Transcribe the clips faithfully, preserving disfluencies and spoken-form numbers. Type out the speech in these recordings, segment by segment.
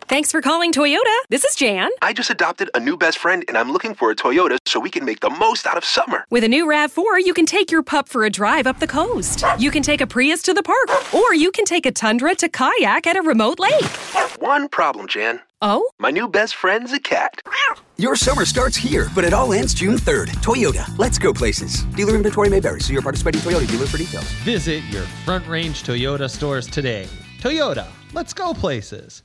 Thanks for calling Toyota. This is Jan. I just adopted a new best friend, and I'm looking for a Toyota so we can make the most out of summer. With a new RAV four, you can take your pup for a drive up the coast. You can take a Prius to the park, or you can take a Tundra to kayak at a remote lake. One problem, Jan. Oh? My new best friend's a cat. Your summer starts here, but it all ends June third. Toyota, let's go places. Dealer inventory may vary. See your participating Toyota dealer for details. Visit your Front Range Toyota stores today. Toyota, let's go places.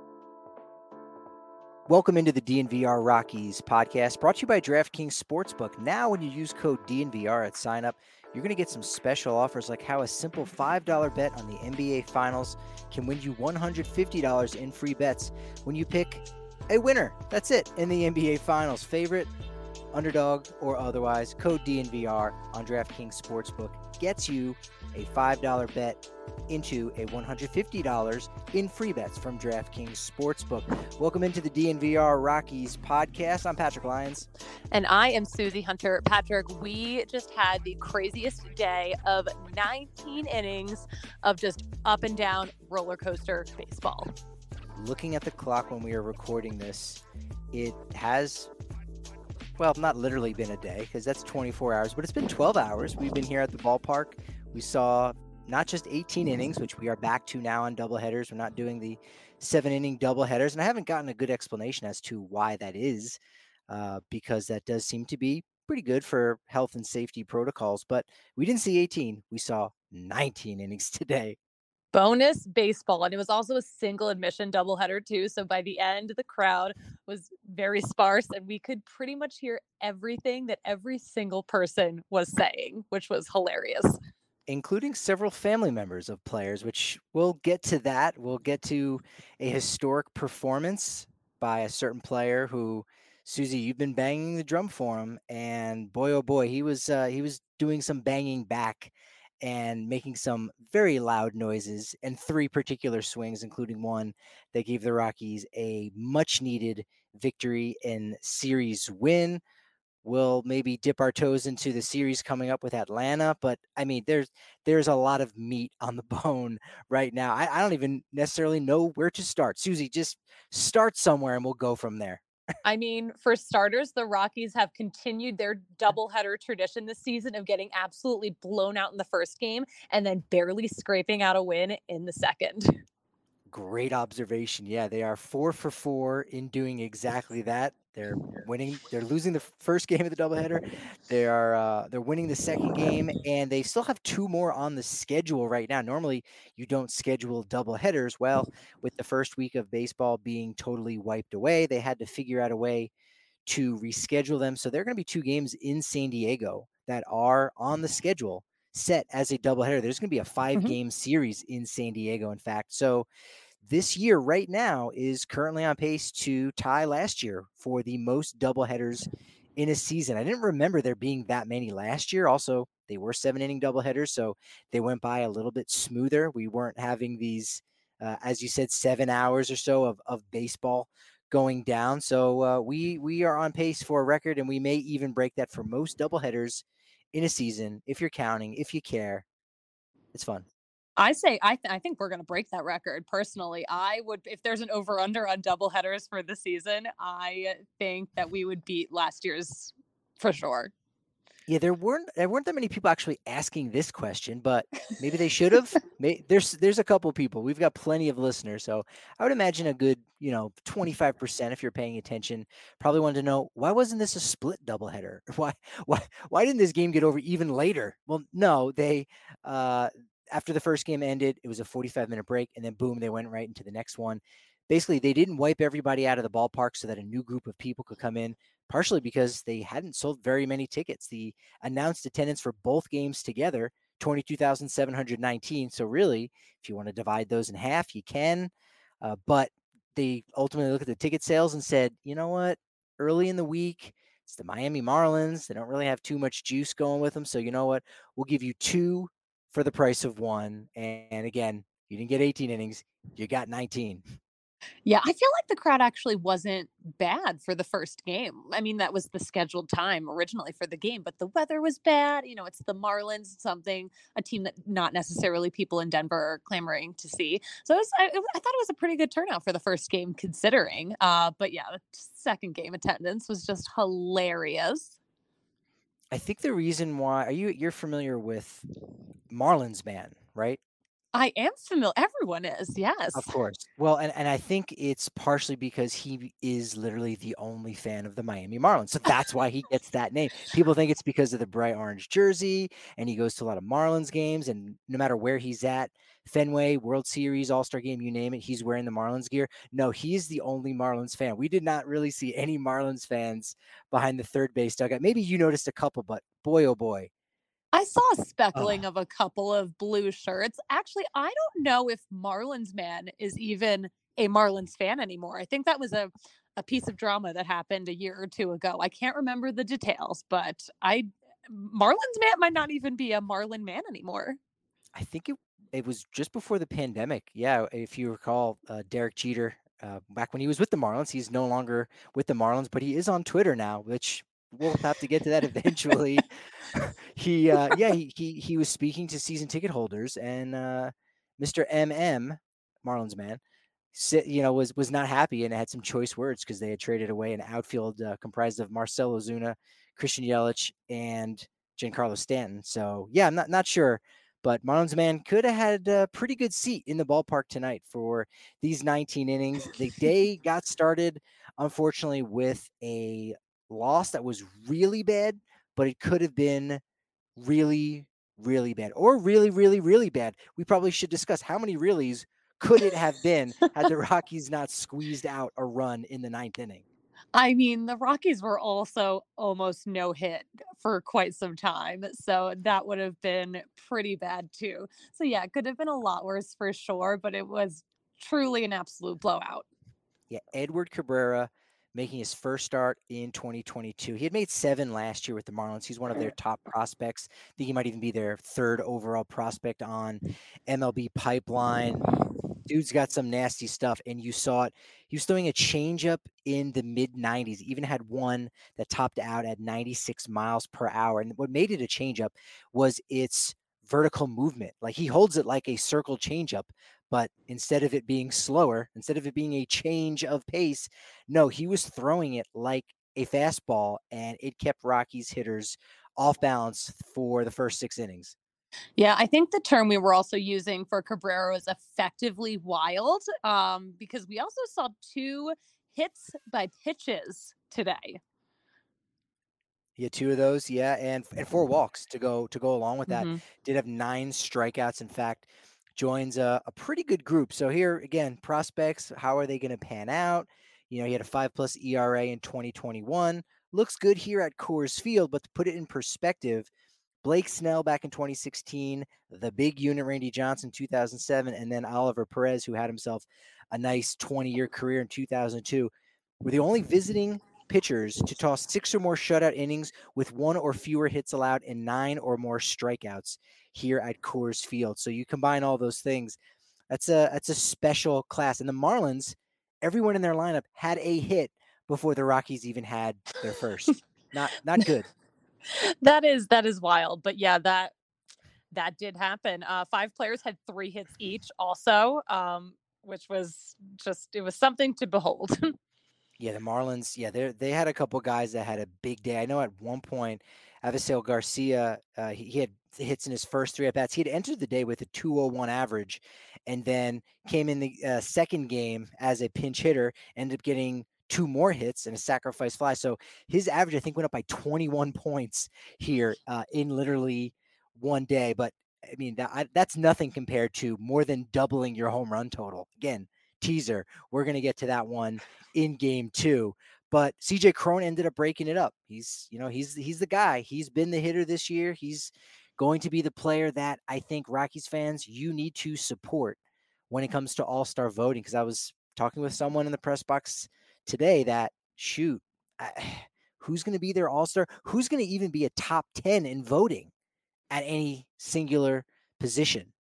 Welcome into the D N V R Rockies podcast, brought to you by DraftKings Sportsbook. Now, when you use code D N V R at sign up, you're going to get some special offers like how a simple five dollar bet on the N B A Finals can win you one hundred fifty dollars in free bets when you pick a winner. That's it, in the N B A Finals. Favorite, underdog, or otherwise, code D N V R on DraftKings Sportsbook gets you a five dollar bet into a one hundred fifty dollars in free bets from DraftKings Sportsbook. Welcome into the D N V R Rockies podcast. I'm Patrick Lyons. And I am Susie Hunter. Patrick, we just had the craziest day of nineteen innings of just up and down roller coaster baseball. Looking at the clock when we are recording this, it has, well, not literally been a day because that's twenty-four hours, but it's been twelve hours. We've been here at the ballpark. We saw not just eighteen innings, which we are back to now on doubleheaders. We're not doing the seven inning doubleheaders, and I haven't gotten a good explanation as to why that is, uh, because that does seem to be pretty good for health and safety protocols. But we didn't see eighteen. We saw nineteen innings today. Bonus baseball. And it was also a single admission doubleheader too. So by the end, the crowd was very sparse and we could pretty much hear everything that every single person was saying, which was hilarious. Including several family members of players, which we'll get to that. We'll get to a historic performance by a certain player who, Susie, you've been banging the drum for him. And boy, oh boy, he was uh, he was doing some banging back and making some very loud noises, and three particular swings, including one that gave the Rockies a much-needed victory and series win. We'll maybe dip our toes into the series coming up with Atlanta, but I mean, there's there's a lot of meat on the bone right now. I, I don't even necessarily know where to start. Susie, just start somewhere and we'll go from there. I mean, for starters, the Rockies have continued their doubleheader tradition this season of getting absolutely blown out in the first game and then barely scraping out a win in the second. Great observation. Yeah, they are four for four in doing exactly that. They're winning. They're losing the first game of the doubleheader. They are uh, they're winning the second game, and they still have two more on the schedule right now. Normally, you don't schedule doubleheaders. Well, with the first week of baseball being totally wiped away, they had to figure out a way to reschedule them. So there are going to be two games in San Diego that are on the schedule set as a doubleheader. There's going to be a five-game mm-hmm. series in San Diego, in fact. So this year right now is currently on pace to tie last year for the most doubleheaders in a season. I didn't remember there being that many last year. Also, they were seven inning doubleheaders, so they went by a little bit smoother. We weren't having these, uh, as you said, seven hours or so of, of baseball going down. So uh, we we are on pace for a record, and we may even break that for most doubleheaders in a season. If you're counting, if you care, it's fun. I say, I, th- I think we're going to break that record. Personally, I would, if there's an over under on doubleheaders for the season, I think that we would beat last year's for sure. Yeah, there weren't there weren't that many people actually asking this question, but maybe they should have. there's there's a couple people. We've got plenty of listeners, so I would imagine a good, you know, twenty-five percent if you're paying attention probably wanted to know, why wasn't this a split doubleheader? Why why why didn't this game get over even later? Well, no, they uh after the first game ended, it was a forty-five minute break, and then boom, they went right into the next one. Basically, they didn't wipe everybody out of the ballpark so that a new group of people could come in, partially because they hadn't sold very many tickets. The announced attendance for both games together, twenty-two thousand seven hundred nineteen. So really, if you want to divide those in half, you can. Uh, but they ultimately looked at the ticket sales and said, you know what, early in the week, it's the Miami Marlins. They don't really have too much juice going with them. So you know what, we'll give you two for the price of one. And again, you didn't get eighteen innings, you got nineteen. Yeah, I feel like the crowd actually wasn't bad for the first game. I mean, that was the scheduled time originally for the game, but the weather was bad. You know, it's the Marlins, something, a team that not necessarily people in Denver are clamoring to see. So it was, I, it- I thought it was a pretty good turnout for the first game considering. Uh, but yeah, the second game attendance was just hilarious. I think the reason why are you you're familiar with Marlins Man, right? I am familiar. Everyone is, Of yes. course. Well, and, and I think it's partially because he is literally the only fan of the Miami Marlins. So that's why he gets that name. People think it's because of the bright orange jersey, and he goes to a lot of Marlins games. And no matter where he's at, Fenway, World Series, All Star game, you name it, he's wearing the Marlins gear. No, he's the only Marlins fan. We did not really see any Marlins fans behind the third base dugout. Maybe you noticed a couple, but boy, oh boy. I saw a speckling Oh, of a couple of blue shirts. Actually, I don't know if Marlins Man is even a Marlins fan anymore. I think that was a a piece of drama that happened a year or two ago. I can't remember the details, but I Marlins Man might not even be a Marlin man anymore. I think it it was just before the pandemic. Yeah, if you recall, uh, Derek Jeter, uh, back when he was with the Marlins, he's no longer with the Marlins, but he is on Twitter now, which we'll have to get to that eventually. he, uh, yeah, he, he he was speaking to season ticket holders, and uh, mister M M, Marlins man, si- you know, was was not happy and had some choice words because they had traded away an outfield uh, comprised of Marcell Ozuna, Christian Yelich, and Giancarlo Stanton. So yeah, I'm not not sure, but Marlins man could have had a pretty good seat in the ballpark tonight for these nineteen innings. The day got started, unfortunately, with a loss that was really bad, but it could have been really, really bad or really, really, really bad. We probably should discuss how many reallys could it have been had the Rockies not squeezed out a run in the ninth inning. I mean, the Rockies were also almost no hit for quite some time. So that would have been pretty bad too. So yeah, it could have been a lot worse for sure, but it was truly an absolute blowout. Yeah, Edward Cabrera making his first start in twenty twenty-two. He had made seven last year with the Marlins. He's one of their top prospects. I think he might even be their third overall prospect on M L B Pipeline. Dude's got some nasty stuff, and you saw it. He was throwing a changeup in the mid nineties. Even had one that topped out at ninety-six miles per hour. And what made it a changeup was its vertical movement. Like he holds it like a circle changeup, but instead of it being slower, instead of it being a change of pace, no, he was throwing it like a fastball, and it kept Rockies hitters off balance for the first six innings. Yeah, I think the term we were also using for Cabrera was effectively wild, um, because we also saw two hits by pitches today. He had two of those, yeah, and and four walks to go to go along with that. Hmm. Did have nine strikeouts. In fact, joins a, a pretty good group. So here again, prospects. How are they going to pan out? You know, he had a five plus E R A in twenty twenty-one. Looks good here at Coors Field, but to put it in perspective, Blake Snell back in twenty sixteen, the big unit Randy Johnson two thousand seven, and then Oliver Perez, who had himself a nice twenty-year career in two thousand two, were the only visiting pitchers to toss six or more shutout innings with one or fewer hits allowed and nine or more strikeouts here at Coors Field. So you combine all those things, that's a that's a special class. And the Marlins, everyone in their lineup had a hit before the Rockies even had their first. Not not good. That is that is wild, but yeah, that that did happen. Uh, five players had three hits each, also, um, which was just it was something to behold. Yeah, the Marlins, yeah, they they had a couple guys that had a big day. I know at one point, Avisail Garcia, uh, he, he had hits in his first three at bats. He had entered the day with a two oh one average, and then came in the uh, second game as a pinch hitter, ended up getting two more hits and a sacrifice fly. So his average, I think, went up by twenty-one points here uh, in literally one day. But I mean, that, I, that's nothing compared to more than doubling your home run total. Again, teaser. We're going to get to that one in game two. But C J Cron ended up breaking it up. He's, you know, he's he's the guy. He's been the hitter this year. He's going to be the player that I think Rockies fans, you need to support when it comes to all-star voting. Because I was talking with someone in the press box today that, shoot, I, who's going to be their all-star? Who's going to even be a top ten in voting at any singular position?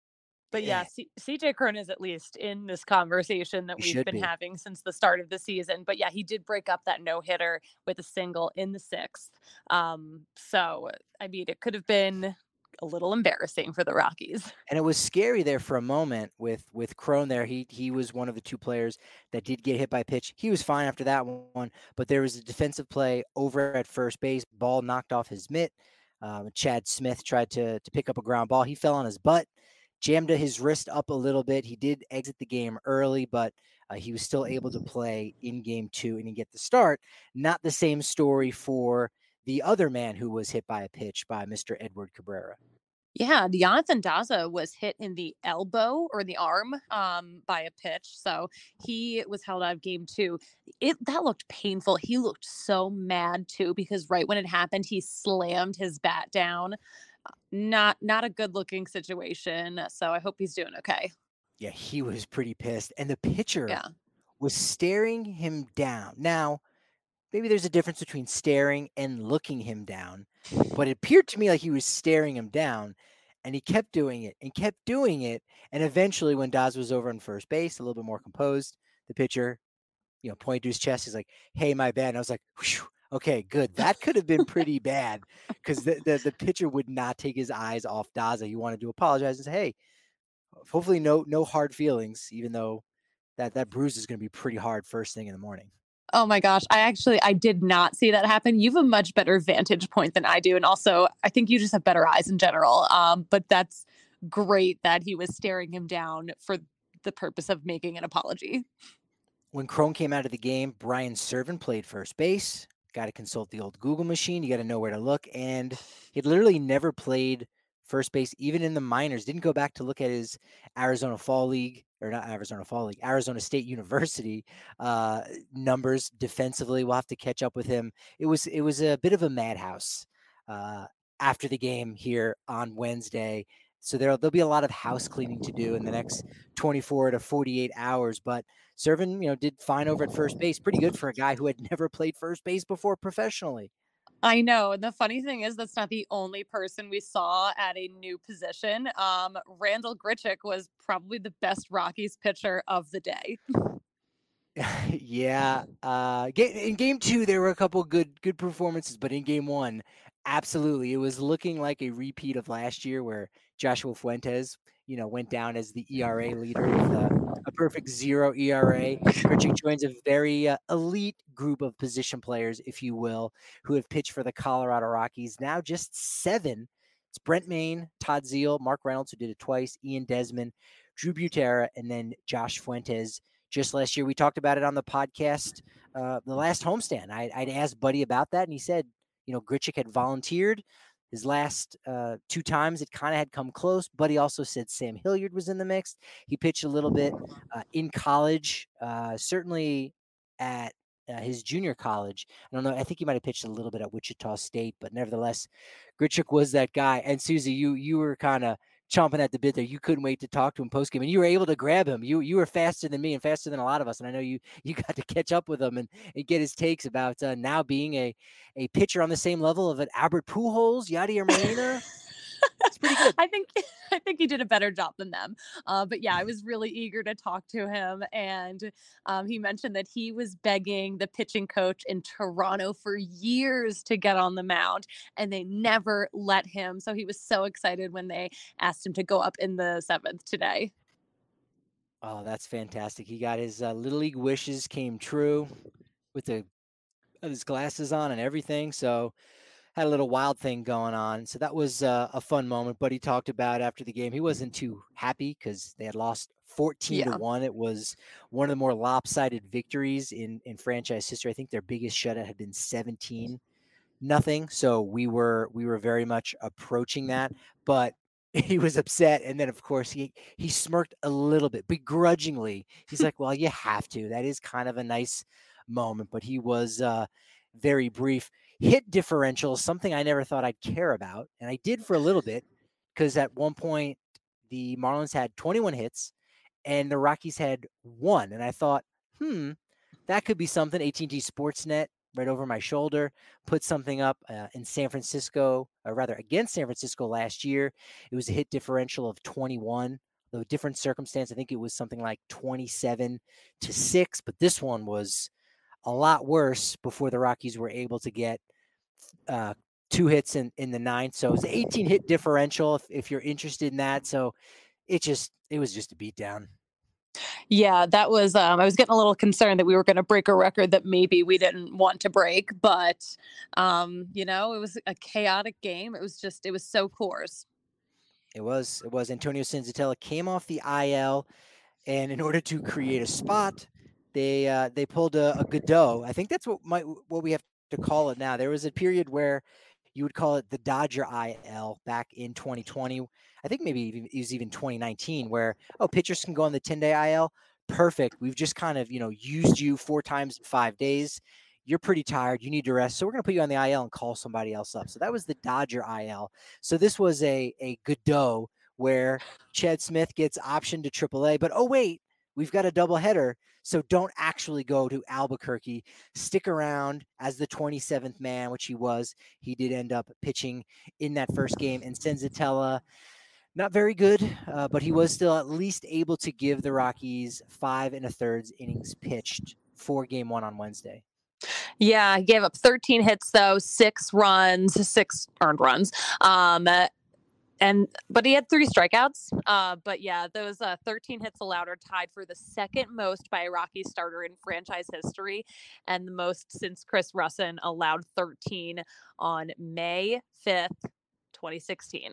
But yeah, Yeah, C- CJ Cron is at least in this conversation that he we've should been be. having since the start of the season. But yeah, he did break up that no hitter with a single in the sixth. Um, so I mean, it could have been a little embarrassing for the Rockies. And it was scary there for a moment with with Crone there. He he was one of the two players that did get hit by a pitch. He was fine after that one, but there was a defensive play over at first base. Ball knocked off his mitt. Um, Chad Smith tried to to pick up a ground ball. He fell on his butt, jammed his wrist up a little bit. He did exit the game early, but uh, he was still able to play in game two and get the start. Not the same story for the other man who was hit by a pitch by Mister Edward Cabrera. Yeah, Jonathan Daza was hit in the elbow or the arm um, by a pitch, so he was held out of game two. It that looked painful. He looked so mad too because right when it happened, he slammed his bat down. Uh, Not not a good looking situation. So I hope he's doing okay. Yeah, he was pretty pissed. And the pitcher Yeah. was staring him down. Now, maybe there's a difference between staring and looking him down, but it appeared to me like he was staring him down, and he kept doing it and kept doing it. And eventually, when Daz was over on first base, a little bit more composed, the pitcher, you know, pointed to his chest. He's like, "Hey, my bad." And I was like, "Whew, okay, good. That could have been pretty bad because the, the the pitcher would not take his eyes off Daza. He wanted to apologize and say, "Hey, hopefully, no no hard feelings," even though that that bruise is going to be pretty hard first thing in the morning. Oh my gosh, I actually I did not see that happen. You have a much better vantage point than I do, and also I think you just have better eyes in general. Um, but that's great that he was staring him down for the purpose of making an apology. When Crone came out of the game, Brian Servin played first base. Got to consult the old Google machine. You got to know where to look. And he'd literally never played first base, even in the minors. Didn't go back to look at his Arizona Fall League, or not Arizona Fall League, Arizona State University uh, numbers defensively. We'll have to catch up with him. It was it was a bit of a madhouse uh, after the game here on Wednesday. So there'll there'll be a lot of house cleaning to do in the next twenty-four to forty-eight hours. But Servin, you know, did fine over at first base. Pretty good for a guy who had never played first base before professionally. I know. And the funny thing is, that's not the only person we saw at a new position. Um, Randall Grichuk was probably the best Rockies pitcher of the day. Yeah. Uh, ga- in game two, there were a couple good good performances, but in game one, absolutely, it was looking like a repeat of last year, where Joshua Fuentes, you know, went down as the E R A leader with a, a perfect zero E R A. Grichuk joins a very uh, elite group of position players, if you will, who have pitched for the Colorado Rockies. Now just seven. It's Brent Maine, Todd Zeal, Mark Reynolds, who did it twice, Ian Desmond, Drew Butera, and then Josh Fuentes. Just last year, we talked about it on the podcast, uh, the last homestand. I, I'd asked Buddy about that, and he said, you know, Grichuk had volunteered. His last uh, two times, it kind of had come close. Buddy also said Sam Hilliard was in the mix. He pitched a little bit uh, in college, uh, certainly at uh, his junior college. I don't know. I think he might have pitched a little bit at Wichita State, but nevertheless, Grichuk was that guy. And Susie, you you were kind of chomping at the bit there. You couldn't wait to talk to him post game, and you were able to grab him. You you were faster than me and faster than a lot of us. And I know you you got to catch up with him and, and get his takes about uh, now being a a pitcher on the same level of an Albert Pujols, Yadier Molina. It's pretty good. I think I think he did a better job than them. Uh, but yeah, I was really eager to talk to him, and um, he mentioned that he was begging the pitching coach in Toronto for years to get on the mound, and they never let him. So he was so excited when they asked him to go up in the seventh today. Oh, that's fantastic. He got his uh, little league wishes came true with the his glasses on and everything. So had a little wild thing going on. So that was uh, a fun moment. But he talked about after the game, he wasn't too happy because they had lost fourteen Yeah. to one. It was one of the more lopsided victories in, in franchise history. I think their biggest shutout had been seventeen nothing. So we were we were very much approaching that. But he was upset. And then of course he he smirked a little bit begrudgingly. He's like, well, you have to. That is kind of a nice moment. But he was uh very brief. Hit differential is something I never thought I'd care about, and I did for a little bit because at one point the Marlins had twenty-one hits and the Rockies had one, and I thought, hmm, that could be something. A T and T Sportsnet right over my shoulder put something up uh, in San Francisco, or rather against San Francisco last year. It was a hit differential of twenty-one though different circumstance. I think it was something like twenty-seven to six, but this one was a lot worse before the Rockies were able to get uh, two hits in, in the ninth. So it was an eighteen hit differential if, if you're interested in that. So it just, it was just a beatdown. Yeah, that was, um, I was getting a little concerned that we were going to break a record that maybe we didn't want to break, but, um, you know, it was a chaotic game. It was just, it was so coarse. It was, it was Antonio Senzatella came off the I L, and in order to create a spot, they, uh, they pulled a, a Godot. I think that's what might, what we have to call it now. There was a period where you would call it the Dodger I L back in twenty twenty. I think maybe even, it was even twenty nineteen, where, oh, pitchers can go on the ten-day I L. Perfect. We've just kind of, you know, used you four times in five days. You're pretty tired. You need to rest. So we're going to put you on the I L and call somebody else up. So that was the Dodger I L. So this was a, a Godot where Chad Smith gets optioned to triple A. But, oh, wait, we've got a doubleheader. So don't actually go to Albuquerque. Stick around as the twenty-seventh man, which he was. He did end up pitching in that first game. And Senzatella, not very good, uh, but he was still at least able to give the Rockies five and a third innings pitched for game one on Wednesday. Yeah, he gave up thirteen hits, though, six runs, six earned runs. Um, and but he had three strikeouts. Uh, but yeah, those uh, thirteen hits allowed are tied for the second most by a Rockies starter in franchise history, and the most since Chris Russin allowed thirteen on May fifth, twenty sixteen.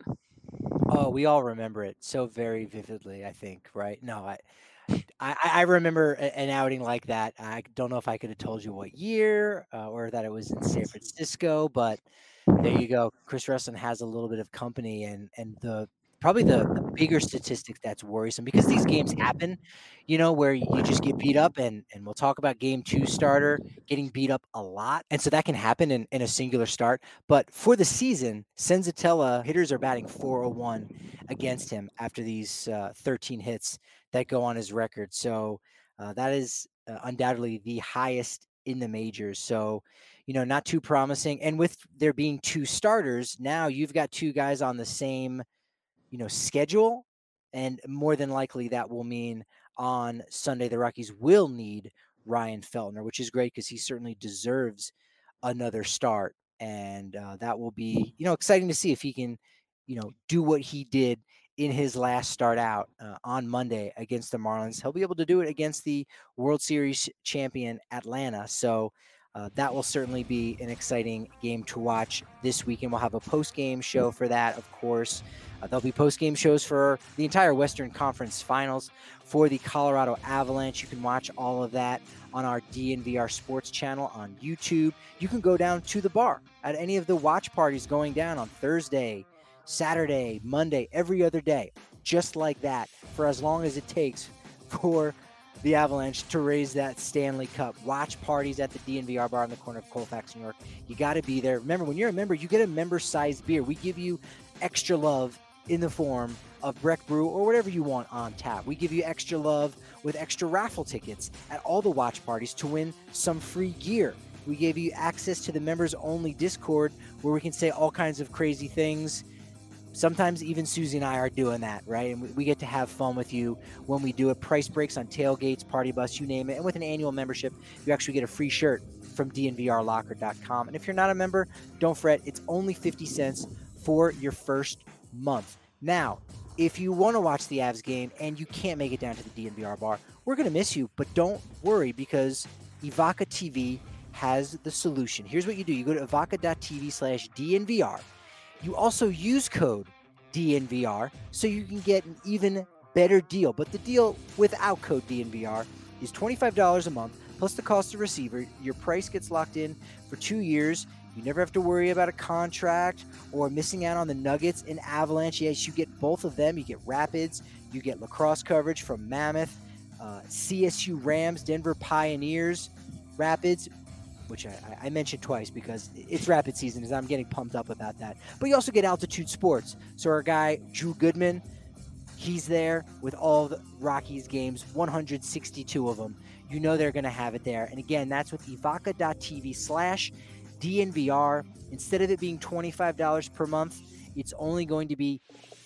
Oh, we all remember it so very vividly, I think, right? No, I I, I remember an outing like that. I don't know if I could have told you what year uh, or that it was in San Francisco, but there you go. Chris Russin has a little bit of company, and and the probably the, the bigger statistic that's worrisome, because these games happen, you know, where you just get beat up, and and we'll talk about game two starter getting beat up a lot. And so that can happen in, in a singular start. But for the season, Senzatella hitters are batting four oh one against him after these uh, thirteen hits that go on his record. So uh, that is uh, undoubtedly the highest in the majors. So, you know, not too promising. And with there being two starters, now you've got two guys on the same, you know, schedule. And more than likely that will mean on Sunday, the Rockies will need Ryan Feltner, which is great because he certainly deserves another start. And uh, that will be, you know, exciting to see if he can, you know, do what he did in his last start out uh, on Monday against the Marlins. He'll be able to do it against the World Series champion Atlanta. So uh, that will certainly be an exciting game to watch this weekend. We'll have a post-game show for that, of course. Uh, there'll be post-game shows for the entire Western Conference Finals for the Colorado Avalanche. You can watch all of that on our D N V R Sports channel on YouTube. You can go down to the bar at any of the watch parties going down on Thursday, Saturday, Monday, every other day, just like that, for as long as it takes for the Avalanche to raise that Stanley Cup. Watch parties at the D N V R bar on the corner of Colfax, New York. You got to be there. Remember, when you're a member, you get a member-sized beer. We give you extra love in the form of Breck Brew or whatever you want on tap. We give you extra love with extra raffle tickets at all the watch parties to win some free gear. We gave you access to the members-only Discord where we can say all kinds of crazy things. Sometimes even Susie and I are doing that, right? And we get to have fun with you when we do it. Price breaks on tailgates, party bus, you name it. And with an annual membership, you actually get a free shirt from D N V R locker dot com. And if you're not a member, don't fret. It's only fifty cents for your first month. Now, if you want to watch the Avs game and you can't make it down to the D N V R bar, we're going to miss you. But don't worry, because Evoca T V has the solution. Here's what you do. You go to evoca dot t v slash D N V R. You also use code D N V R so you can get an even better deal. But the deal without code D N V R is twenty-five dollars a month plus the cost of receiver. Your price gets locked in for two years. You never have to worry about a contract or missing out on the Nuggets and Avalanche. Yes, you get both of them. You get Rapids. You get lacrosse coverage from Mammoth, uh, C S U Rams, Denver Pioneers, Rapids, which I, I mentioned twice because it's Rapid season, as I'm getting pumped up about that. But you also get Altitude Sports. So our guy, Drew Goodman, he's there with all the Rockies games, one hundred sixty-two of them. You know they're going to have it there. And again, that's with evoca dot t v slash D N V R. Instead of it being twenty-five dollars per month, it's only going to be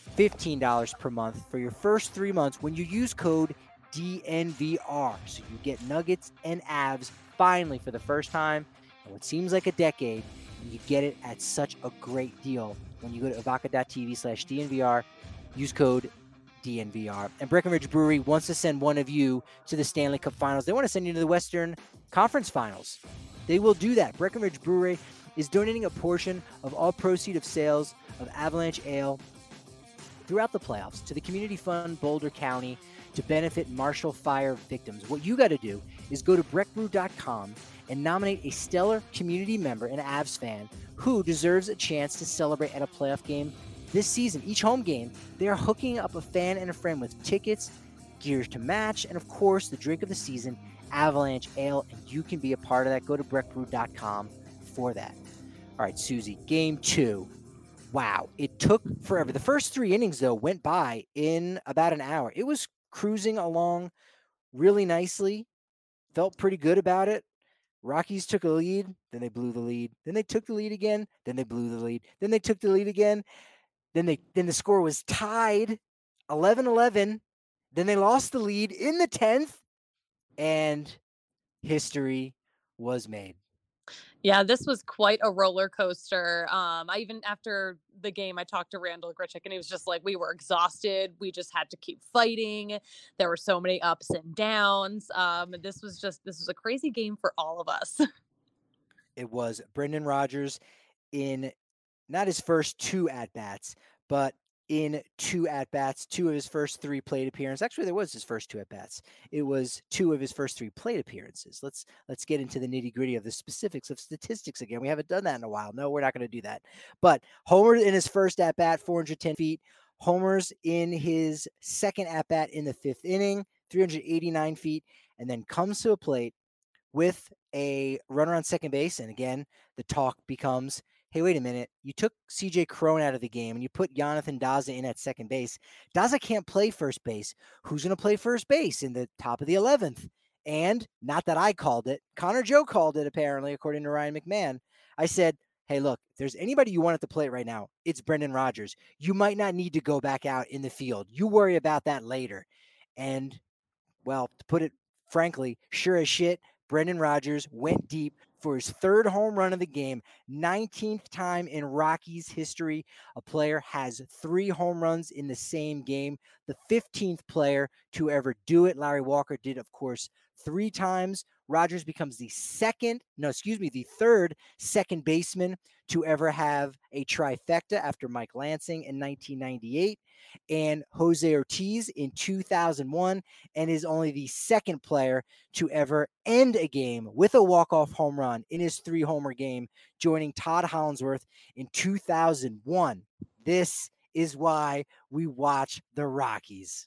fifteen dollars per month for your first three months when you use code D N V R. So you get Nuggets and Avs finally for the first time in what seems like a decade, and you get it at such a great deal when you go to avaca.tv slash DNVR, use code D N V R. And Breckenridge Brewery wants to send one of you to the Stanley Cup Finals. They want to send you to the Western Conference Finals. They will do that. Breckenridge Brewery is donating a portion of all proceeds of sales of Avalanche Ale throughout the playoffs to the Community Fund Boulder County to benefit Marshall Fire victims. What you got to do is go to breck brew dot com and nominate a stellar community member and Avs fan who deserves a chance to celebrate at a playoff game this season. Each home game, they are hooking up a fan and a friend with tickets, gears to match, and of course, the drink of the season, Avalanche Ale, and you can be a part of that. Go to breck brew dot com for that. All right, Susie, game two. Wow, it took forever. The first three innings, though, went by in about an hour. It was cruising along really nicely. Felt pretty good about it. Rockies took a lead, then they blew the lead. Then they took the lead again, then they blew the lead. Then they took the lead again. Then they then the score was tied eleven eleven. Then they lost the lead in the tenth, and history was made. Yeah, this was quite a roller coaster. Um, I even after the game, I talked to Randall Grichuk, and he was just like, we were exhausted. We just had to keep fighting. There were so many ups and downs. Um, this was just this was a crazy game for all of us. It was Brendan Rodgers in not his first two at-bats, but in two at-bats, two of his first three plate appearances. Actually, there was his first two at-bats. It was two of his first three plate appearances. Let's let's get into the nitty-gritty of the specifics of statistics again. We haven't done that in a while. No, we're not going to do that. But homer in his first at-bat, four hundred ten feet. Homers in his second at-bat in the fifth inning, three hundred eighty-nine feet, and then comes to a plate with a runner on second base. And again, the talk becomes, hey, wait a minute. You took C J Cron out of the game and you put Jonathan Daza in at second base. Daza can't play first base. Who's going to play first base in the top of the eleventh? And not that I called it. Connor Joe called it, apparently, according to Ryan McMahon. I said, hey, look, if there's anybody you want at the plate right now, it's Brendan Rodgers. You might not need to go back out in the field. You worry about that later. And, well, to put it frankly, sure as shit, Brendan Rodgers went deep for his third home run of the game, nineteenth time in Rockies history a player has three home runs in the same game. The fifteenth player to ever do it. Larry Walker did, of course, three times. Rodgers becomes the second, no, excuse me, the third second baseman to ever have a trifecta after Mike Lansing in nineteen ninety-eight and Jose Ortiz in two thousand one, and is only the second player to ever end a game with a walk-off home run in his three-homer game, joining Todd Hollandsworth in two thousand one. This is why we watch the Rockies.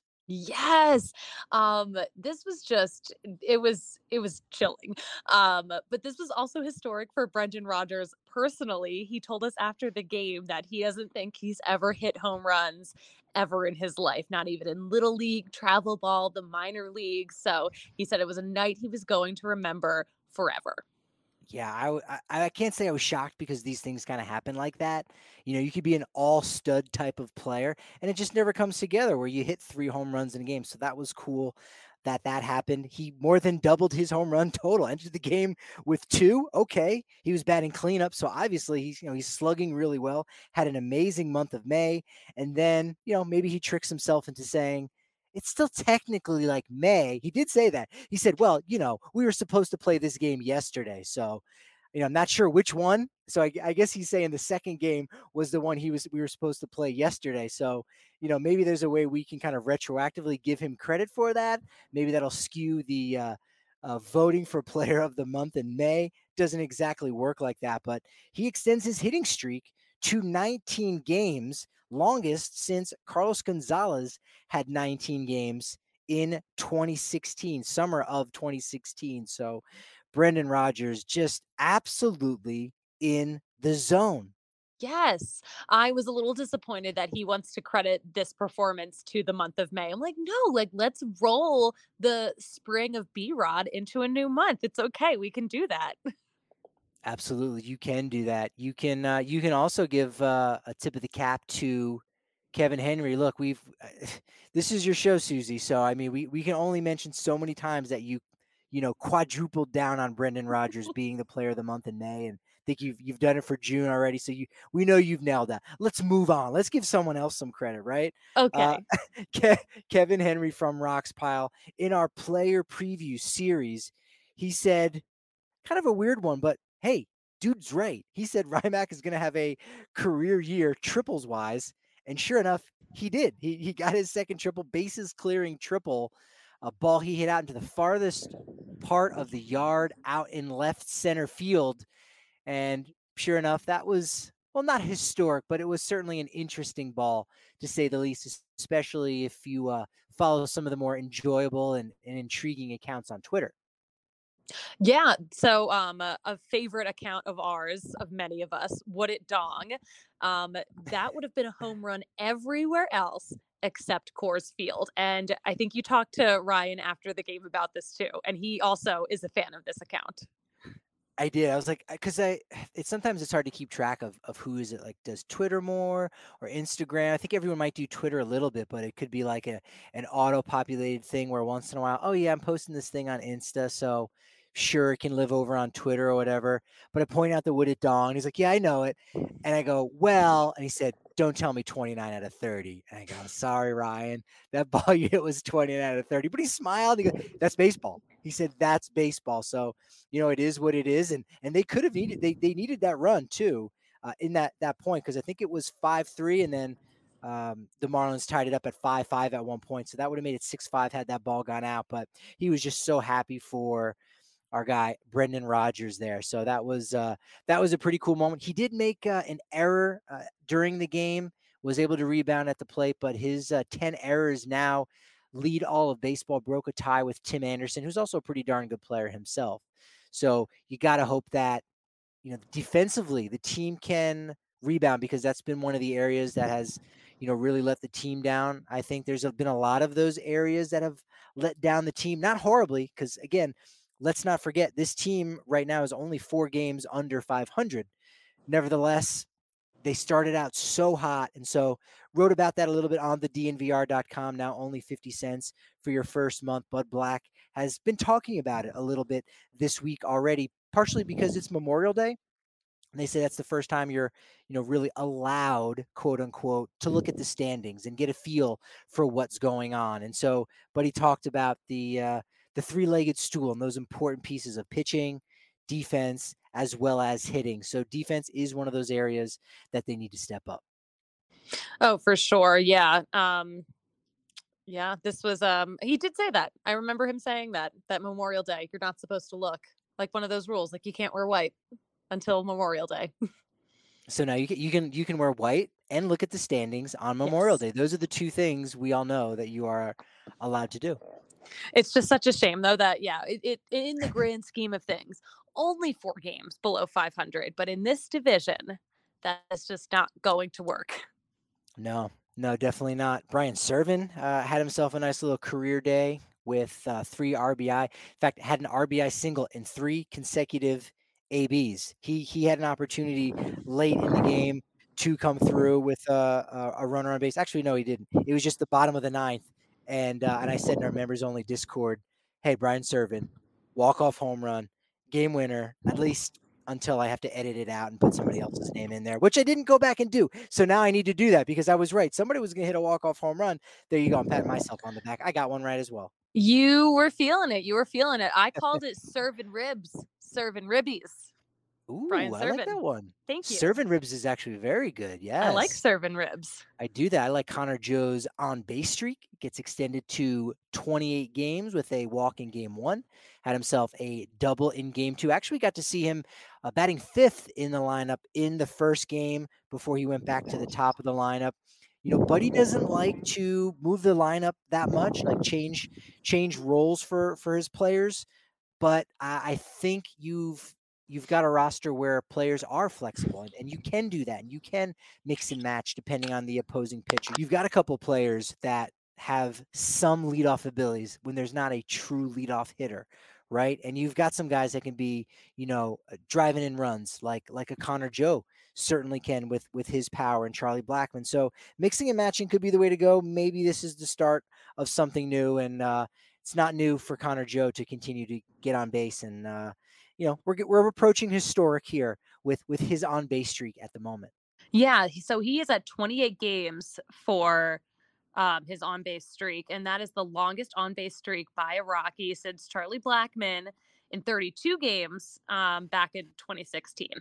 Yes. Um, this was just, it was, it was chilling. Um, but this was also historic for Brendan Rodgers personally. He told us after the game that he doesn't think he's ever hit home runs ever in his life, not even in little league, travel ball, the minor leagues. So he said it was a night he was going to remember forever. Yeah, I, I, I can't say I was shocked because these things kind of happen like that. You know, you could be an all-stud type of player, and it just never comes together where you hit three home runs in a game. So that was cool that that happened. He more than doubled his home run total. Entered the game with two. Okay, he was batting cleanup, so obviously he's you know he's slugging really well. Had an amazing month of May, and then you know maybe he tricks himself into saying, it's still technically like May. He did say that. He said, well, you know, we were supposed to play this game yesterday. So, you know, I'm not sure which one. So I, I guess he's saying the second game was the one he was, we were supposed to play yesterday. So, you know, maybe there's a way we can kind of retroactively give him credit for that. Maybe that'll skew the uh, uh, voting for player of the month in May. Doesn't exactly work like that, but he extends his hitting streak to nineteen games, longest since Carlos Gonzalez had nineteen games in twenty sixteen, summer of twenty sixteen. So Brendan Rodgers just absolutely in the zone. Yes, I was a little disappointed that he wants to credit this performance to the month of May. I'm like, no, like let's roll the spring of B-Rod into a new month. It's okay. We can do that. Absolutely. You can do that. You can, uh, you can also give uh, a tip of the cap to Kevin Henry, look, we've this is your show, Susie. So I mean, we we can only mention so many times that you you know quadrupled down on Brendan Rodgers being the player of the month in May, and I think you've you've done it for June already. So you we know you've nailed that. Let's move on. Let's give someone else some credit, right? Okay. Uh, Ke- Kevin Henry from Rocks Pile in our player preview series, he said kind of a weird one, but hey, dude's right. He said Rymack is going to have a career year triples wise. And sure enough, he did. He, he got his second triple, bases clearing triple, a ball he hit out into the farthest part of the yard out in left center field. And sure enough, that was, well, not historic, but it was certainly an interesting ball, to say the least, especially if you uh, follow some of the more enjoyable and, and intriguing accounts on Twitter. Yeah. So um, a, a favorite account of ours, of many of us, Would It Dong, um, that would have been a home run everywhere else except Coors Field. And I think you talked to Ryan after the game about this too. And he also is a fan of this account. I did. I was like, because I, it's sometimes it's hard to keep track of of who is it, like does Twitter more or Instagram. I think everyone might do Twitter a little bit, but it could be like a an auto populated thing where once in a while, oh yeah, I'm posting this thing on Insta, so sure it can live over on Twitter or whatever. But I point out the Would It Dong. He's like, yeah, I know it, and I go, well, and he said, don't tell me twenty-nine out of thirty. And I go, I'm sorry, Ryan, that ball you hit was twenty-nine out of thirty. But he smiled. He goes, that's baseball. He said, that's baseball. So, you know, it is what it is. And and they could have needed, they, they needed that run too uh, in that, that point. Cause I think it was five, three. And then um, the Marlins tied it up at five, five at one point. So that would have made it six, five had that ball gone out, but he was just so happy for our guy, Brendan Rodgers there. So that was, uh, that was a pretty cool moment. He did make uh, an error uh, during the game, was able to rebound at the plate, but his uh, ten errors now lead all of baseball, broke a tie with Tim Anderson, who's also a pretty darn good player himself. So you got to hope that, you know, defensively the team can rebound, because that's been one of the areas that has, you know, really let the team down. I think there's been a lot of those areas that have let down the team, not horribly, because again, let's not forget this team right now is only four games under five hundred. Nevertheless, they started out so hot. And so wrote about that a little bit on the D N V R dot com, now only fifty cents for your first month. Bud Black has been talking about it a little bit this week already, partially because it's Memorial Day. And they say that's the first time you're, you know, really allowed, quote unquote, to look at the standings and get a feel for what's going on. And so, but he talked about the, uh, the three-legged stool and those important pieces of pitching, defense, as well as hitting. So defense is one of those areas that they need to step up. Oh, for sure. Yeah. Um, yeah, this was, um, he did say that. I remember him saying that, that Memorial Day, you're not supposed to look, like one of those rules, like you can't wear white until Memorial Day. So now you can, you can, you can wear white and look at the standings on Memorial Yes. Day. Those are the two things we all know that you are allowed to do. It's just such a shame though, that, yeah, it, it in the grand scheme of things, only four games below five hundred, but in this division, that's just not going to work. No, no, definitely not. Brian Serven uh, had himself a nice little career day with uh, three R B I. In fact, had an R B I single in three consecutive A Bs. He he had an opportunity late in the game to come through with uh, a, a runner on base. Actually, no, he didn't. It was just the bottom of the ninth. And uh, and I said in our members only Discord, hey, Brian Serven, walk off home run, game winner, at least until I have to edit it out and put somebody else's name in there, which I didn't go back and do. So now I need to do that because I was right. Somebody was going to hit a walk-off home run. There you go. I'm patting myself on the back. I got one right as well. You were feeling it. You were feeling it. I called it serving ribs, serving ribbies. Ooh, Brian I like Serven. that one. Thank you. Serving ribs is actually very good. Yeah, I like serving ribs. I do that. I like Connor Joe's on base streak. It gets extended to twenty-eight games with a walk in game one. Had himself a double in game two. Actually got to see him uh, batting fifth in the lineup in the first game before he went back to the top of the lineup. You know, Buddy doesn't like to move the lineup that much, like change change roles for for his players. But I, I think you've you've got a roster where players are flexible and, and you can do that and you can mix and match depending on the opposing pitcher. You've got a couple players that have some leadoff abilities when there's not a true leadoff hitter, right? And you've got some guys that can be, you know, uh, driving in runs like like a Connor Joe certainly can with with his power, and Charlie Blackmon. So mixing and matching could be the way to go. Maybe this is the start of something new, and uh, it's not new for Connor Joe to continue to get on base. And uh, you know, we're we're approaching historic here with with his on base streak at the moment. Yeah, he- so he is at twenty-eight games for um, his on base streak, and that is the longest on base streak by a Rocky since Charlie Blackmon in thirty-two games um, back in twenty sixteen.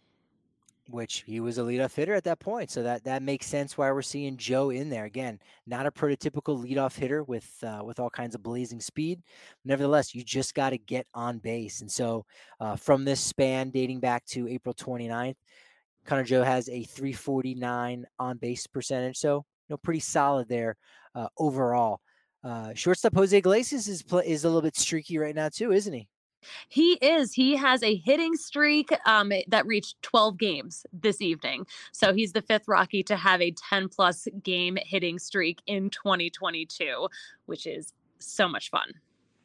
Which he was a leadoff hitter at that point. So that, that makes sense why we're seeing Joe in there. Again, not a prototypical leadoff hitter with uh, with all kinds of blazing speed. Nevertheless, you just got to get on base. And so uh, from this span dating back to April twenty-ninth, Connor Joe has a three forty-nine on base percentage. So, you know, pretty solid there uh, overall. Uh, shortstop Jose Iglesias is, pl- is a little bit streaky right now too, isn't he? He is. He has a hitting streak um, that reached twelve games this evening. So he's the fifth Rocky to have a ten plus game hitting streak in twenty twenty-two, which is so much fun.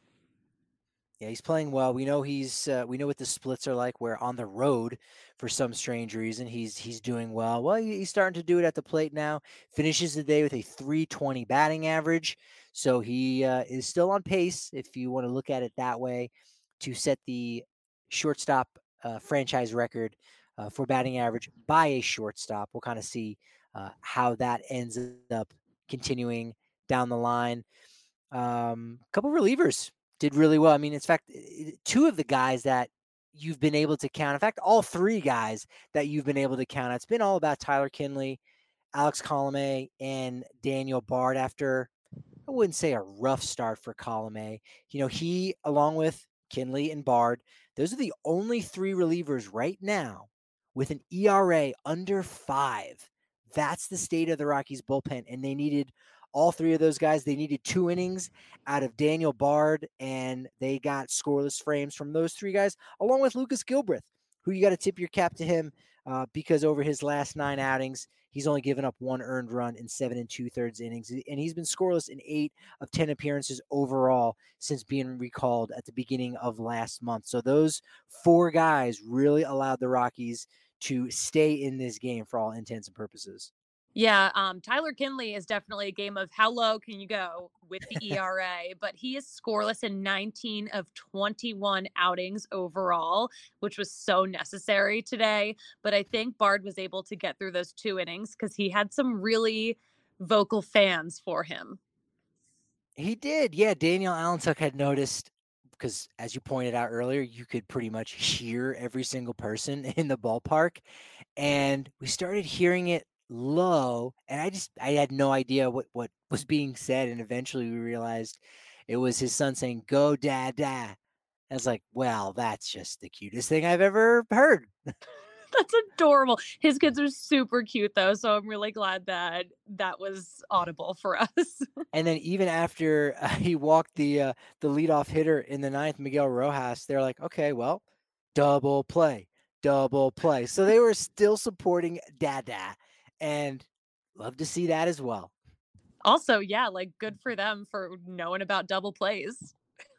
Yeah, he's playing well. We know he's uh, we know what the splits are like. Where on the road, for some strange reason, he's he's doing well. Well, he- he's starting to do it at the plate now. Finishes the day with a three twenty batting average, so he uh, is still on pace, if you want to look at it that way, to set the shortstop uh, franchise record uh, for batting average by a shortstop. We'll kind of see uh, how that ends up continuing down the line. Um, a couple relievers did really well. I mean, in fact, i- two of the guys that you've been able to count, in fact, all three guys that you've been able to count, it's been all about Tyler Kinley, Alex Colomé, and Daniel Bard after, I wouldn't say a rough start for Colomé. You know, he, along with Kinley and Bard, those are the only three relievers right now with an E R A under five. That's the state of the Rockies bullpen, and they needed all three of those guys. They needed two innings out of Daniel Bard, and they got scoreless frames from those three guys, along with Lucas Gilbreth, who you got to tip your cap to him uh, because over his last nine outings, he's only given up one earned run in seven and two thirds innings, and he's been scoreless in eight of ten appearances overall since being recalled at the beginning of last month. So those four guys really allowed the Rockies to stay in this game for all intents and purposes. Yeah, um, Tyler Kinley is definitely a game of how low can you go with the E R A, but he is scoreless in nineteen of twenty-one outings overall, which was so necessary today. But I think Bard was able to get through those two innings because he had some really vocal fans for him. He did. Yeah, Daniel Allentuck had noticed because, as you pointed out earlier, you could pretty much hear every single person in the ballpark. And we started hearing it low, and I just I had no idea what what was being said. And eventually we realized it was his son saying, "Go, dad, dad." I was like, well, that's just the cutest thing I've ever heard. That's adorable. His kids are super cute though, so I'm really glad that that was audible for us. And then even after uh, he walked the uh, the leadoff hitter in the ninth, Miguel Rojas, they're like, okay, well, double play, double play. So they were still supporting Dada, and love to see that as well. Also, yeah, like good for them for knowing about double plays.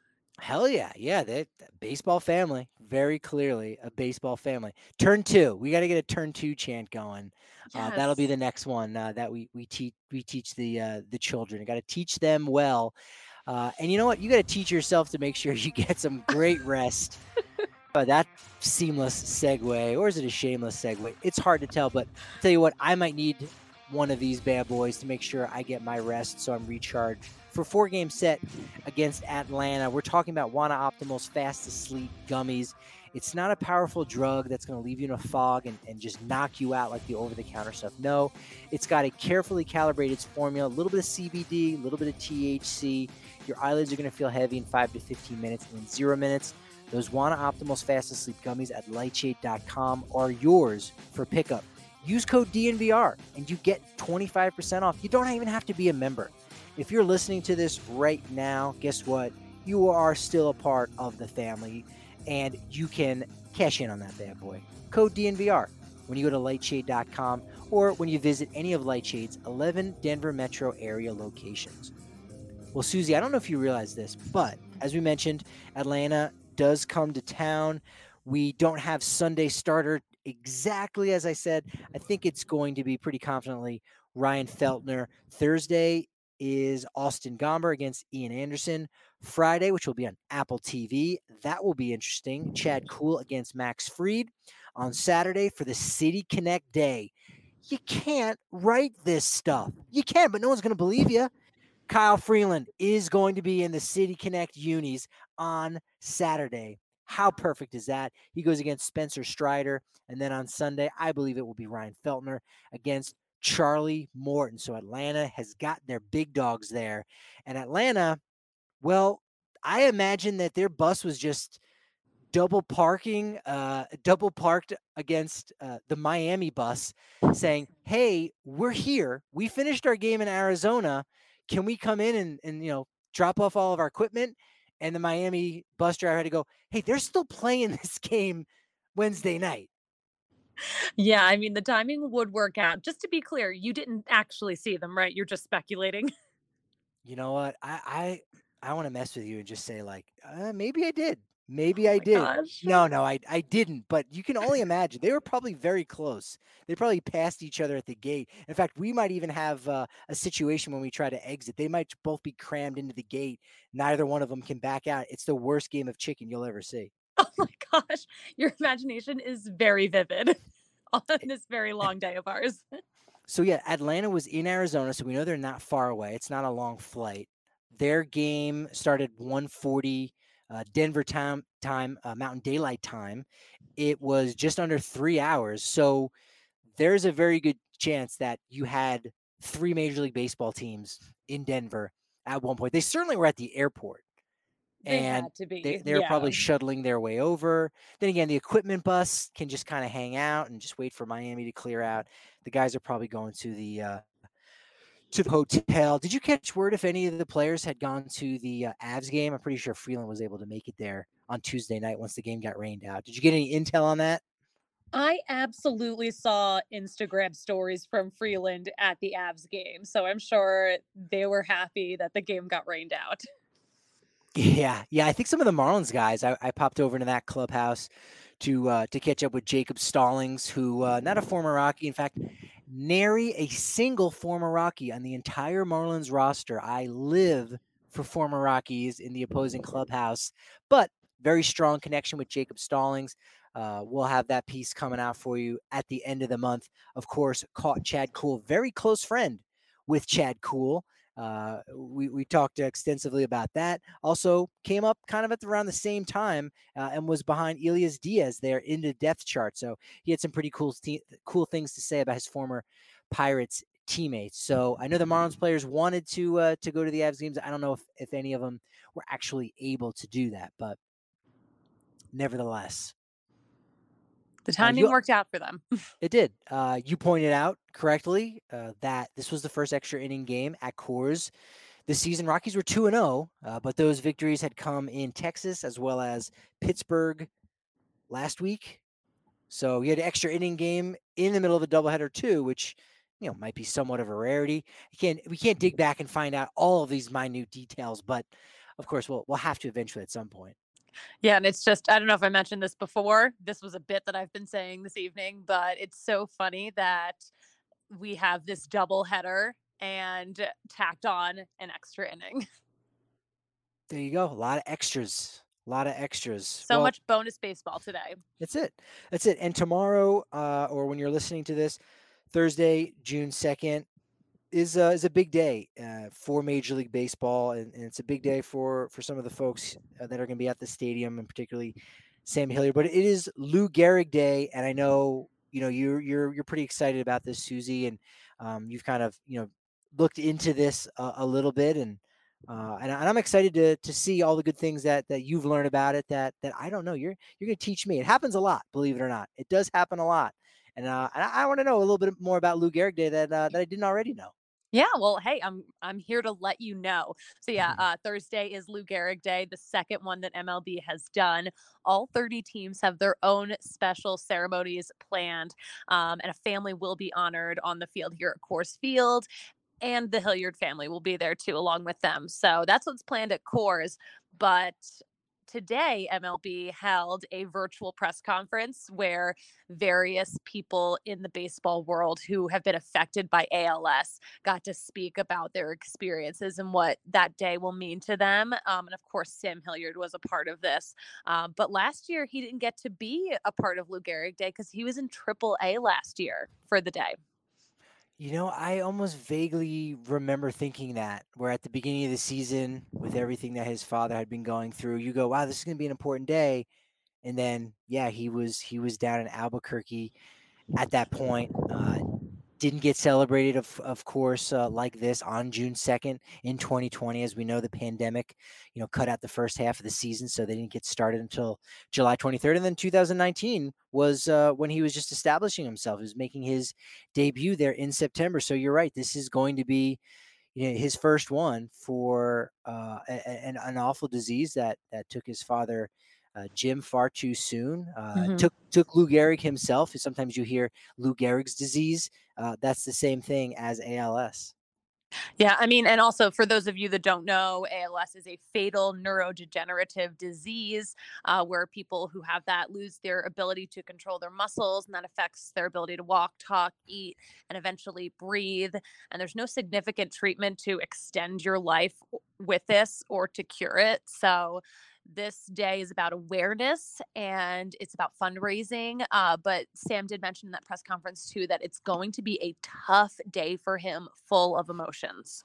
Hell yeah, yeah, they baseball family, very clearly a baseball family. Turn two, we got to get a turn two chant going. Uh, that'll be Yes. the next one uh, that we we teach we teach the uh, the children. Got to teach them well, uh, and you know what? You got to teach yourself to make sure you get some great rest. Uh, that seamless segue, or is it a shameless segue? It's hard to tell, but I'll tell you what, I might need one of these bad boys to make sure I get my rest so I'm recharged for four game set against Atlanta. We're talking about Wana Optimal's fast asleep gummies. It's not a powerful drug that's going to leave you in a fog and, and just knock you out like the over-the-counter stuff. No, it's got a carefully calibrated formula, a little bit of C B D, a little bit of T H C. Your eyelids are going to feel heavy in five to fifteen minutes, and in zero minutes, those Wana Optimal's fast asleep gummies at lightshade dot com are yours for pickup. Use code D N V R and you get twenty-five percent off. You don't even have to be a member. If you're listening to this right now, guess what? You are still a part of the family, and you can cash in on that bad boy. Code D N V R when you go to lightshade dot com or when you visit any of Lightshade's eleven Denver metro area locations. Well, Susie, I don't know if you realize this, but as we mentioned, Atlanta does come to town. We don't have Sunday starter exactly as I said. I think it's going to be pretty confidently Ryan Feltner. Thursday is Austin Gomber against Ian Anderson. Friday, which will be on Apple T V, that will be interesting. Chad Kuhl against Max Fried. On Saturday for the City Connect Day. You can't write this stuff. You can, but no one's going to believe you. Kyle Freeland is going to be in the City Connect unis on Saturday. How perfect is that? He goes against Spencer Strider. And then on Sunday, I believe it will be Ryan Feltner against Charlie Morton. So Atlanta has got their big dogs there. And Atlanta, well, I imagine that their bus was just double parking, uh, double parked against uh, the Miami bus saying, hey, we're here. We finished our game in Arizona. Can we come in and, and, you know, drop off all of our equipment? And the Miami bus driver had to go, hey, they're still playing this game Wednesday night. Yeah, I mean, the timing would work out. Just to be clear, you didn't actually see them, right? You're just speculating. You know what? I I, I want to mess with you and just say, like, uh, maybe I did. Maybe Oh I my did. gosh. No, no, I I didn't. But you can only imagine. They were probably very close. They probably passed each other at the gate. In fact, we might even have uh, a situation when we try to exit. They might both be crammed into the gate. Neither one of them can back out. It's the worst game of chicken you'll ever see. Oh my gosh. Your imagination is very vivid on this very long day of ours. So, yeah, Atlanta was in Arizona, so we know they're not far away. It's not a long flight. Their game started one forty uh, Denver time, time uh, Mountain Daylight Time. It was just under three hours. So there's a very good chance that you had three Major League Baseball teams in Denver at one point. They certainly were at the airport. They And had to be. they, they're yeah. probably shuttling their way over. Then again, the equipment bus can just kind of hang out and just wait for Miami to clear out. The guys are probably going to the uh, to the hotel. Did you catch word if any of the players had gone to the uh, Avs game? I'm pretty sure Freeland was able to make it there on Tuesday night once the game got rained out. Did you get any intel on that? I absolutely saw Instagram stories from Freeland at the Avs game, so I'm sure they were happy that the game got rained out. Yeah, yeah. I think some of the Marlins guys. I, I popped over to that clubhouse to uh, to catch up with Jacob Stallings, who uh, not a former Rocky. In fact, nary a single former Rocky on the entire Marlins roster. I live for former Rockies in the opposing clubhouse, but very strong connection with Jacob Stallings. Uh, we'll have that piece coming out for you at the end of the month. Of course, caught Chad Kuhl, very close friend with Chad Kuhl. Uh, we, we talked extensively about that. Also came up kind of at the, around the same time uh, and was behind Elias Diaz there in the depth chart. So he had some pretty cool te- cool things to say about his former Pirates teammates. So I know the Marlins players wanted to uh, to go to the Avs games. I don't know if, if any of them were actually able to do that, but nevertheless. The timing uh, you, worked out for them. It did. Uh, you pointed out correctly uh, that this was the first extra inning game at Coors this season. Rockies were two and oh, uh, but those victories had come in Texas as well as Pittsburgh last week. So we had an extra inning game in the middle of a doubleheader too, which you know might be somewhat of a rarity. You can't we can't dig back and find out all of these minute details, but of course we'll we'll have to eventually at some point. Yeah, and it's just, I don't know if I mentioned this before. This was a bit that I've been saying this evening, but it's so funny that we have this double header and tacked on an extra inning. There you go. A lot of extras. A lot of extras. So well, much bonus baseball today. That's it. That's it. And tomorrow, uh, or when you're listening to this, Thursday, June second, is uh, is a big day uh, for Major League Baseball, and, and it's a big day for for some of the folks uh, that are going to be at the stadium, and particularly Sam Hilliard. But it is Lou Gehrig Day, and I know you know you're you're you're pretty excited about this, Susie, and um, you've kind of you know looked into this a, a little bit, and uh, and, and I'm excited to to see all the good things that that you've learned about it that that I don't know. You're you're going to teach me. It happens a lot, believe it or not. It does happen a lot, and uh, and I, I want to know a little bit more about Lou Gehrig Day that uh, that I didn't already know. Yeah, well, hey, I'm I'm here to let you know. So yeah, uh, Thursday is Lou Gehrig Day, the second one that M L B has done. All thirty teams have their own special ceremonies planned, um, and a family will be honored on the field here at Coors Field, and the Hilliard family will be there too, along with them. So that's what's planned at Coors. But today M L B held a virtual press conference where various people in the baseball world who have been affected by A L S got to speak about their experiences and what that day will mean to them. Um, and of course, Sam Hilliard was a part of this. Um, but last year, he didn't get to be a part of Lou Gehrig Day because he was in Triple A last year for the day. You know, I almost vaguely remember thinking that, where at the beginning of the season, with everything that his father had been going through, you go, "Wow, this is going to be an important day." And then, yeah, he was he was down in Albuquerque at that point. Uh, didn't get celebrated, of of course, uh, like this on June second in twenty twenty. As we know, the pandemic, you know, cut out the first half of the season, so they didn't get started until July twenty-third. And then two thousand nineteen was uh, when he was just establishing himself. He was making his debut there in September. So you're right. This is going to be, you know, his first one for uh, a, a- an, an awful disease that that took his father, uh, Jim, far too soon. Uh, Mhm. took took Lou Gehrig himself. Sometimes you hear Lou Gehrig's disease. Uh, that's the same thing as A L S. Yeah, I mean, and also for those of you that don't know, A L S is a fatal neurodegenerative disease uh, where people who have that lose their ability to control their muscles, and that affects their ability to walk, talk, eat, and eventually breathe. And there's no significant treatment to extend your life w- with this or to cure it. So this day is about awareness and it's about fundraising. Uh, but Sam did mention in that press conference too that it's going to be a tough day for him, full of emotions.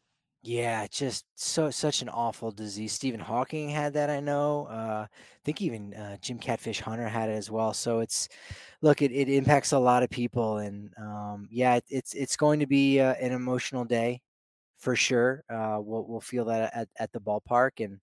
Yeah, just so such an awful disease. Stephen Hawking had that, I know. Uh, I think even uh, Jim Catfish Hunter had it as well. So it's look, it, it impacts a lot of people, and um, yeah, it, it's it's going to be uh, an emotional day for sure. Uh, we'll we'll feel that at, at the ballpark, and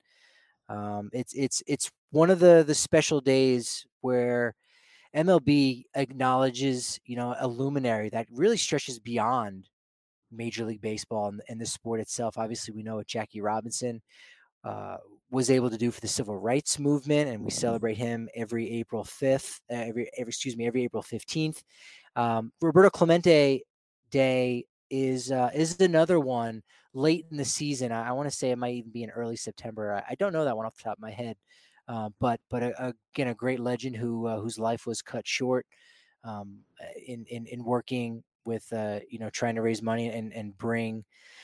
um, it's it's it's one of the the special days where M L B acknowledges, you know, a luminary that really stretches beyond Major League Baseball and, and the sport itself. Obviously, we know what Jackie Robinson uh, was able to do for the civil rights movement, and we celebrate him every April fifth. Uh, every, every excuse me, every April fifteenth. Um, Roberto Clemente Day is uh, is another one late in the season. I, I want to say it might even be in early September. I, I don't know that one off the top of my head, uh, but but uh, again, a great legend who uh, whose life was cut short um, uh, in in in working with uh, you know, trying to raise money and and bring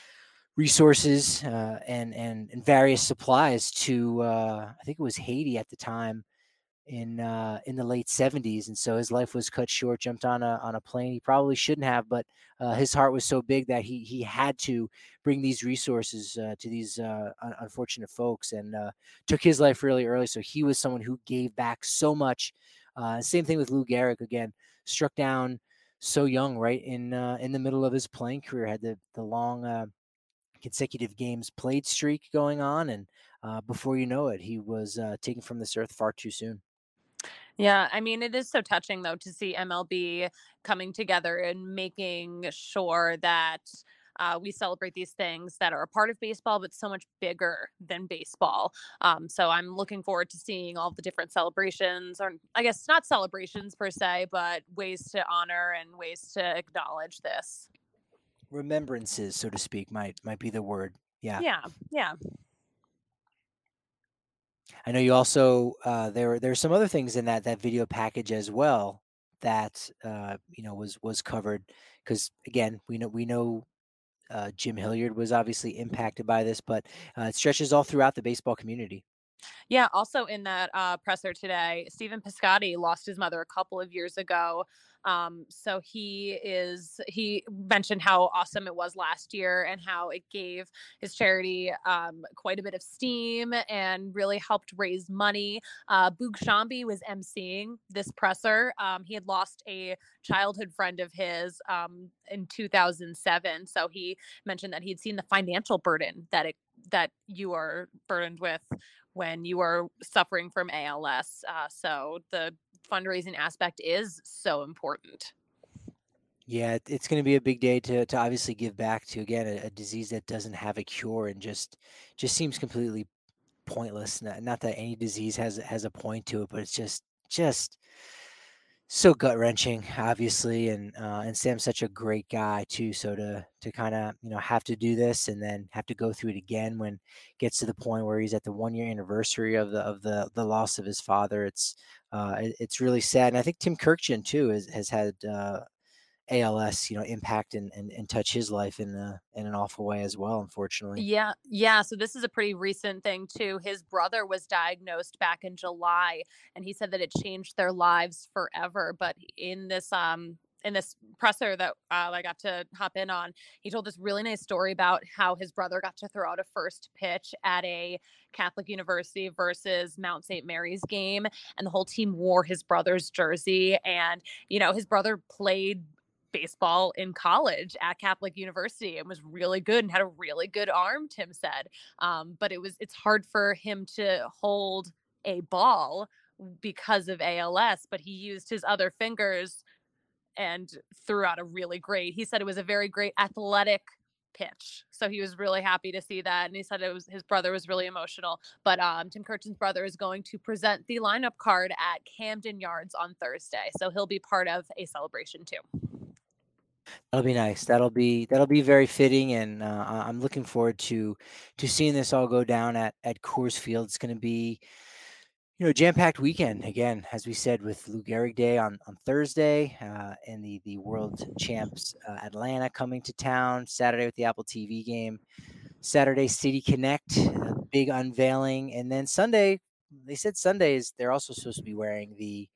resources uh, and and and various supplies to uh, I think it was Haiti at the time in uh, in the late seventies, and so his life was cut short. Jumped on a on a plane he probably shouldn't have, but uh, his heart was so big that he he had to bring these resources uh, to these uh, un- unfortunate folks, and uh, took his life really early. So he was someone who gave back so much. Uh, same thing with Lou Gehrig, again, struck down so young, right in uh, in the middle of his playing career. Had the the long uh, consecutive games played streak going on, and uh, before you know it, he was uh, taken from this earth far too soon. Yeah, I mean, it is so touching though to see M L B coming together and making sure that uh, we celebrate these things that are a part of baseball, but so much bigger than baseball. Um, so I'm looking forward to seeing all the different celebrations, or I guess not celebrations per se, but ways to honor and ways to acknowledge this. Remembrances, so to speak, might might be the word. Yeah, Yeah, yeah. I know you also uh, there there's some other things in that that video package as well that uh, you know was was covered because again we know we know uh, Jim Hilliard was obviously impacted by this, but uh, it stretches all throughout the baseball community. Yeah, also in that uh, presser today, Stephen Piscotty lost his mother a couple of years ago. Um, so he is he mentioned how awesome it was last year and how it gave his charity um, quite a bit of steam and really helped raise money. Uh, Boog Shambi was emceeing this presser. Um, he had lost a childhood friend of his um, in two thousand seven, so he mentioned that he'd seen the financial burden that it that you are burdened with when you are suffering from A L S. Uh, so the fundraising aspect is so important. Yeah, it- it's going to be a big day to to obviously give back to again a, a disease that doesn't have a cure and just just seems completely pointless. Not, not that any disease has has a point to it, but it's just just so gut wrenching, obviously, and uh, and Sam's such a great guy too. So to to kind of you know have to do this and then have to go through it again when it gets to the point where he's at the one year anniversary of the of the the loss of his father, it's uh, it, it's really sad. And I think Tim Kirkjian too has has had uh, A L S, you know, impact and, and and touch his life in a, in an awful way as well, unfortunately. Yeah, yeah. So this is a pretty recent thing too. His brother was diagnosed back in July, and he said that it changed their lives forever. But in this um in this presser that uh, I got to hop in on, he told this really nice story about how his brother got to throw out a first pitch at a Catholic University versus Mount Saint Mary's game, and the whole team wore his brother's jersey. And you know, his brother played baseball in college at Catholic University and was really good and had a really good arm, Tim said. Um, but it was it's hard for him to hold a ball because of A L S, but he used his other fingers and threw out a really great. He said it was a very great athletic pitch. So he was really happy to see that. And he said it was his brother was really emotional. But um, Tim Kirkjian's brother is going to present the lineup card at Camden Yards on Thursday. So he'll be part of a celebration too. That'll be nice. That'll be that'll be very fitting, and uh, I- I'm looking forward to to seeing this all go down at at Coors Field. It's going to be, you know, jam-packed weekend again, as we said, with Lou Gehrig Day on on Thursday, uh, and the the World Champs uh, Atlanta coming to town Saturday with the Apple T V game. Saturday, City Connect, uh, big unveiling, and then Sunday. They said Sundays they're also supposed to be wearing the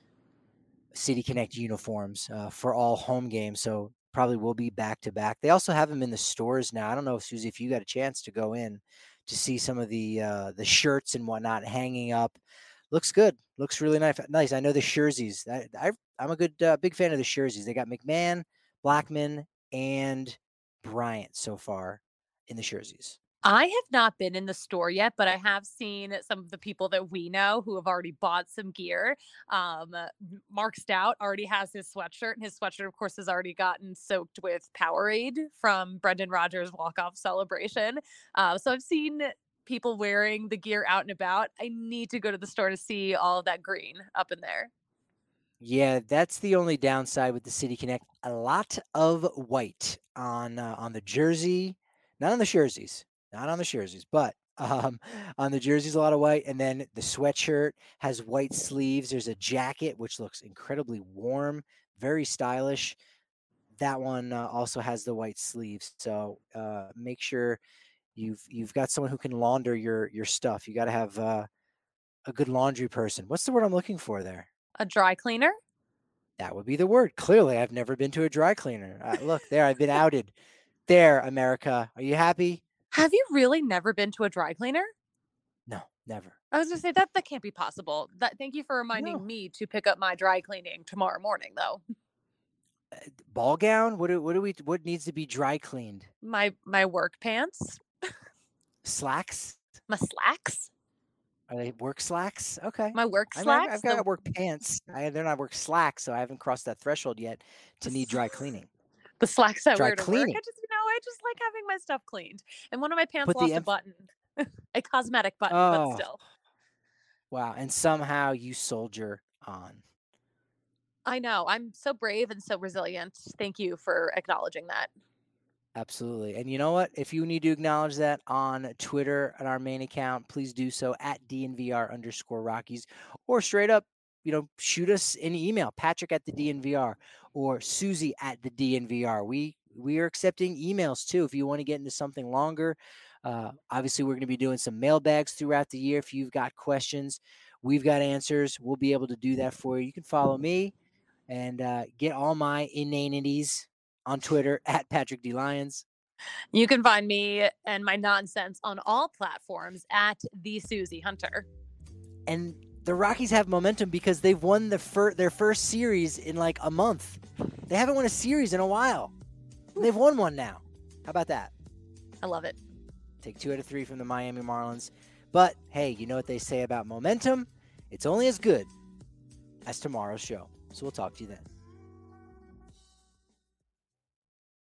City Connect uniforms uh, for all home games, so probably will be back to back. They also have them in the stores now. I don't know, Susie, if you got a chance to go in to see some of the uh, the shirts and whatnot hanging up. Looks good. Looks really nice. Nice. I know the jerseys. I, I I'm a good uh, big fan of the jerseys. They got McMahon, Blackman, and Bryant so far in the jerseys. I have not been in the store yet, but I have seen some of the people that we know who have already bought some gear. Um, Mark Stout already has his sweatshirt, and his sweatshirt, of course, has already gotten soaked with Powerade from Brendan Rodgers' walk-off celebration. Uh, so I've seen people wearing the gear out and about. I need to go to the store to see all of that green up in there. Yeah, that's the only downside with the City Connect. A lot of white on uh, on the jersey, not on the jerseys, not on the jerseys, but um, on the jerseys, a lot of white. And then the sweatshirt has white sleeves. There's a jacket which looks incredibly warm, very stylish. That one uh, also has the white sleeves. So uh, make sure you've you've got someone who can launder your your stuff. You got to have uh, a good laundry person. What's the word I'm looking for there? A dry cleaner? That would be the word. Clearly, I've never been to a dry cleaner. Uh, look, there, I've been outed. There, America. Are you happy? Have you really never been to a dry cleaner? No, never. I was gonna say that that can't be possible. That thank you for reminding No. me to pick up my dry cleaning tomorrow morning, though. Uh, ball gown? What do, what do we? What needs to be dry cleaned? My my work pants, Slacks? my slacks, Are they work slacks? Okay. my work I mean, slacks. I've got the, work pants. I, they're not work slacks, so I haven't crossed that threshold yet to need dry cleaning. the slacks I Dry wear to cleaning. work. I just you know I just like having my stuff cleaned. And one of my pants Put the lost a emph- button, a cosmetic button, Oh. but still. Wow. And somehow you soldier on. I know. I'm so brave and so resilient. Thank you for acknowledging that. Absolutely. And you know what? If you need to acknowledge that on Twitter on our main account, please do so at D N V R underscore Rockies, or straight up, you know, shoot us an email, Patrick at the D N V R or Susie at the D N V R. We we are accepting emails too. If you want to get into something longer, uh, obviously we're going to be doing some mailbags throughout the year. If you've got questions, we've got answers. We'll be able to do that for you. You can follow me and uh, get all my inanities on Twitter at Patrick D. Lyons. You can find me and my nonsense on all platforms at the Susie Hunter. And the Rockies have momentum because they've won the fir- their first series in like a month. They haven't won a series in a while. And they've won one now. How about that? I love it. Take two out of three from the Miami Marlins. But hey, you know what they say about momentum? It's only as good as tomorrow's show. So we'll talk to you then.